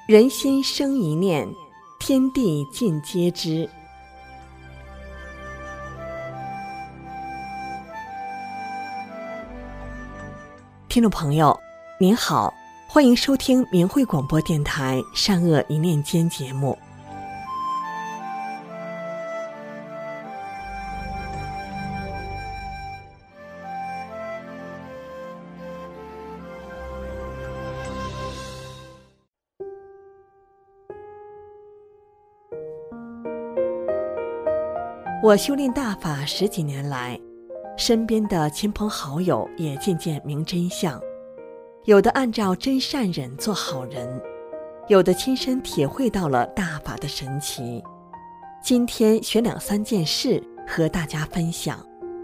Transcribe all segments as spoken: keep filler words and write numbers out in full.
人心生一念，天地尽皆知。听众朋友您好，欢迎收听明慧广播电台善恶一念间节目。我修炼大法十几年来，身边的亲朋好友也渐渐明真相，有的按照真善忍做好人，有的亲身体会到了大法的神奇。今天选两三件事和大家分享。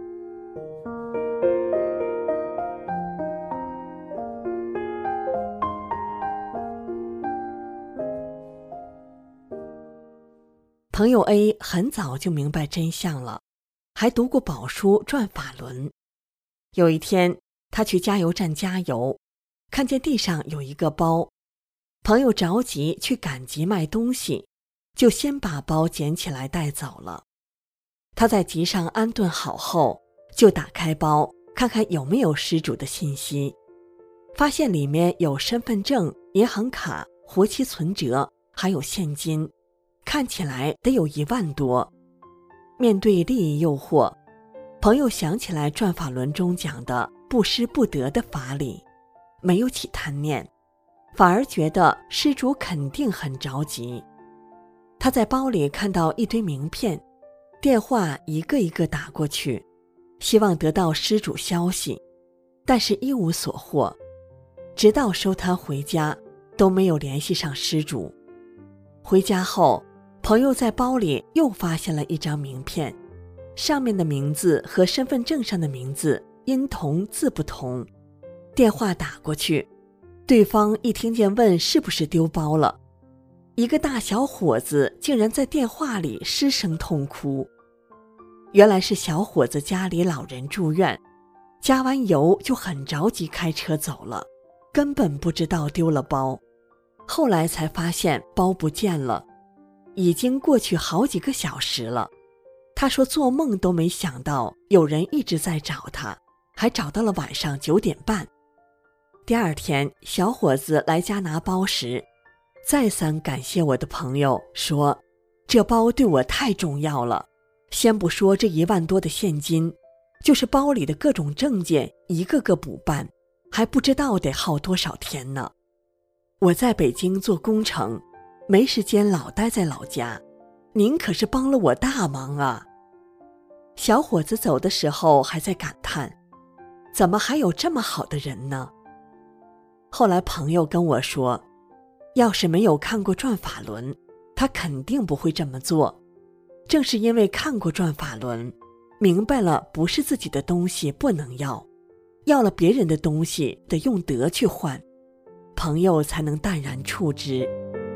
朋友 A 很早就明白真相了，还读过宝书转法轮。有一天他去加油站加油，看见地上有一个包，朋友着急去赶集卖东西，就先把包捡起来带走了。他在集上安顿好后，就打开包看看有没有失主的信息，发现里面有身份证、银行卡、活期存折，还有现金，看起来得有一万多。面对利益诱惑，朋友想起来转法轮中讲的不施不得的法理，没有起贪念，反而觉得施主肯定很着急。他在包里看到一堆名片，电话一个一个打过去，希望得到施主消息，但是一无所获，直到收摊回家都没有联系上施主。回家后，朋友在包里又发现了一张名片，上面的名字和身份证上的名字音同字不同。电话打过去，对方一听见问是不是丢包了，一个大小伙子竟然在电话里失声痛哭。原来是小伙子家里老人住院，加完油就很着急开车走了，根本不知道丢了包。后来才发现包不见了，已经过去好几个小时了。他说做梦都没想到有人一直在找他，还找到了晚上九点半。第二天小伙子来家拿包时，再三感谢我的朋友，说这包对我太重要了，先不说这一万多的现金，就是包里的各种证件一个个补办，还不知道得耗多少天呢。我在北京做工程，没时间老待在老家，您可是帮了我大忙啊。小伙子走的时候还在感叹，怎么还有这么好的人呢？后来朋友跟我说，要是没有看过转法轮，他肯定不会这么做。正是因为看过转法轮，明白了不是自己的东西不能要，要了别人的东西得用德去换，朋友才能淡然处之。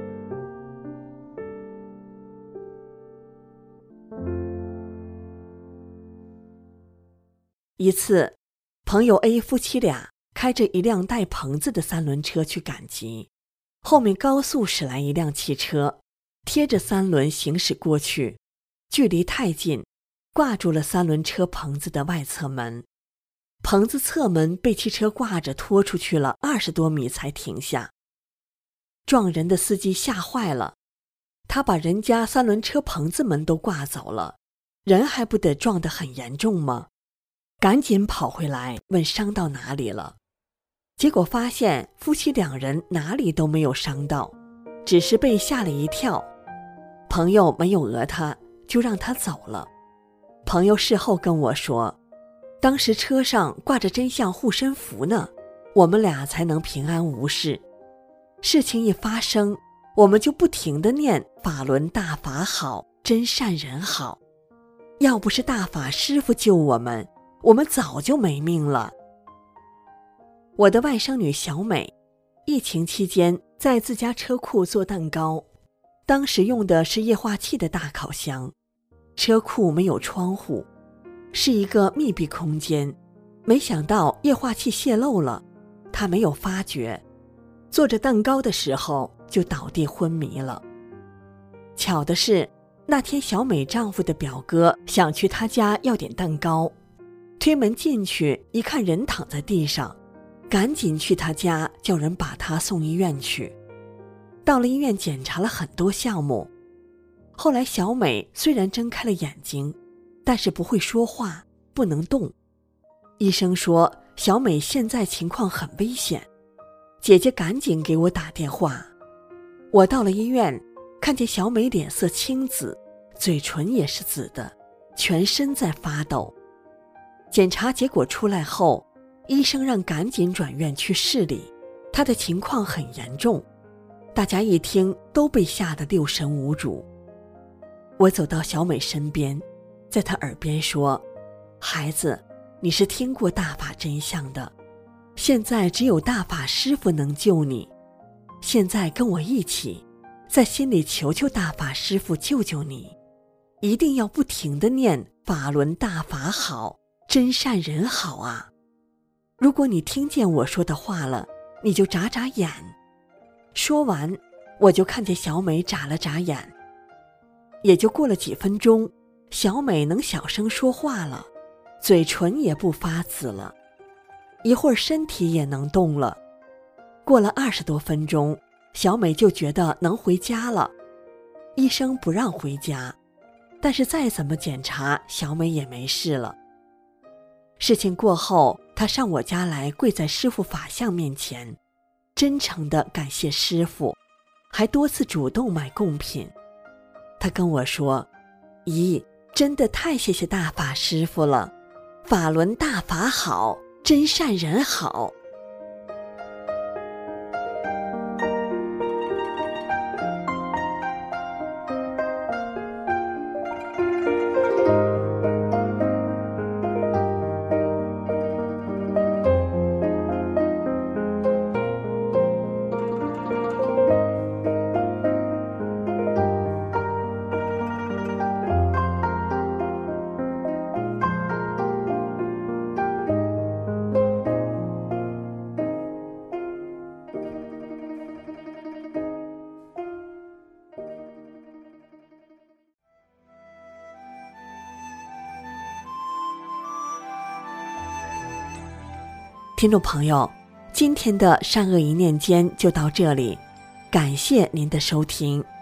一次，朋友 A 夫妻俩开着一辆带棚子的三轮车去赶集，后面高速驶来一辆汽车，贴着三轮行驶过去，距离太近，挂住了三轮车棚子的外侧门。棚子侧门被汽车挂着拖出去了二十多米才停下。撞人的司机吓坏了，他把人家三轮车棚子门都挂走了，人还不得撞得很严重吗？赶紧跑回来问伤到哪里了，结果发现夫妻两人哪里都没有伤到，只是被吓了一跳。朋友没有讹他，就让他走了。朋友事后跟我说，当时车上挂着真相护身符呢，我们俩才能平安无事。事情一发生，我们就不停地念法轮大法好，真善人好。要不是大法师父救我们，我们早就没命了。我的外甥女小美，疫情期间在自家车库做蛋糕，当时用的是液化气的大烤箱，车库没有窗户，是一个密闭空间，没想到液化气泄漏了，她没有发觉。做着蛋糕的时候， 就倒地昏迷了。巧的是，那天小美丈夫的表哥想去她家要点蛋糕，推门进去一看人躺在地上，赶紧去她家叫人把她送医院去。到了医院检查了很多项目，后来小美虽然睁开了眼睛，但是不会说话，不能动。医生说小美现在情况很危险，姐姐赶紧给我打电话。我到了医院，看见小美脸色青紫，嘴唇也是紫的，全身在发抖。检查结果出来后，医生让赶紧转院去市里，她的情况很严重。大家一听都被吓得六神无主。我走到小美身边，在她耳边说：孩子，你是听过大法真相的，现在只有大法师父能救你。现在跟我一起，在心里求求大法师父救救你，一定要不停地念法轮大法好，真善人好啊！如果你听见我说的话了，你就眨眨眼。说完，我就看见小美眨了眨眼。也就过了几分钟，小美能小声说话了，嘴唇也不发紫了，一会儿身体也能动了。过了二十多分钟，小美就觉得能回家了。医生不让回家，但是再怎么检查，小美也没事了。事情过后，她上我家来，跪在师父法像面前，真诚地感谢师父，还多次主动买贡品。她跟我说：咦，真的太谢谢大法师父了，法轮大法好，真善人好。听众朋友，今天的善恶一念间就到这里，感谢您的收听。